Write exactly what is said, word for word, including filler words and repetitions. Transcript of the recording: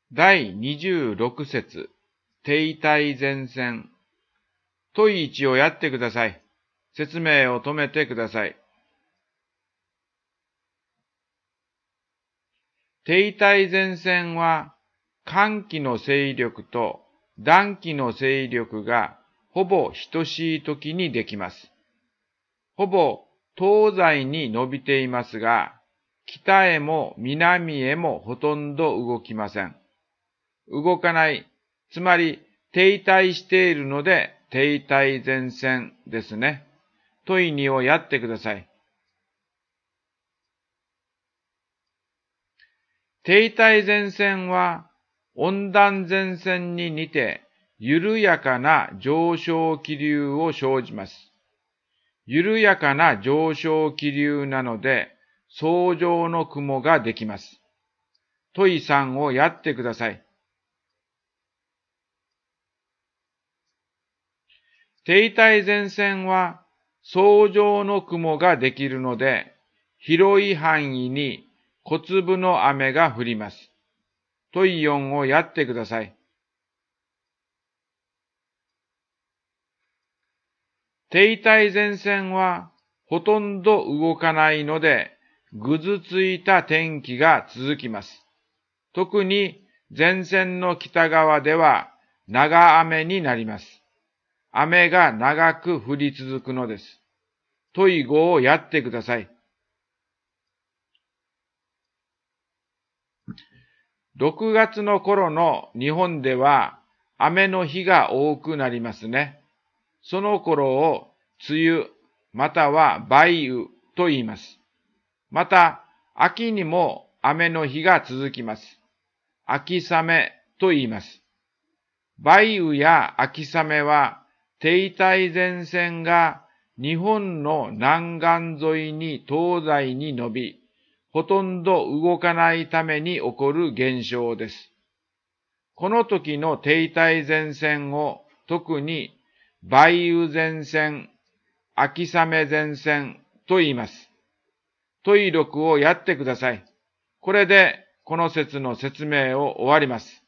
だいにじゅうろく節、停滞前線。問いいちをやってください。説明を止めてください。停滞前線は、寒気の勢力と暖気の勢力がほぼ等しい時にできます。ほぼ東西に伸びていますが、北へも南へもほとんど動きません。動かない、つまり停滞しているので停滞前線ですね。問いにをやってください。停滞前線は温暖前線に似て緩やかな上昇気流を生じます。緩やかな上昇気流なので層状の雲ができます。問いさんをやってください。停滞前線は層状の雲ができるので、広い範囲に小粒の雨が降ります。問いよんをやってください。停滞前線はほとんど動かないので、ぐずついた天気が続きます。特に前線の北側では長雨になります。雨が長く降り続くのです。問いごをやってください。ろくがつの頃の日本では雨の日が多くなりますね。その頃を梅雨または梅雨と言います。また秋にも雨の日が続きます。秋雨と言います。梅雨や秋雨は停滞前線が日本の南岸沿いに東西に伸び、ほとんど動かないために起こる現象です。この時の停滞前線を特に梅雨前線、秋雨前線と言います。問いろくをやってください。これでこの説の説明を終わります。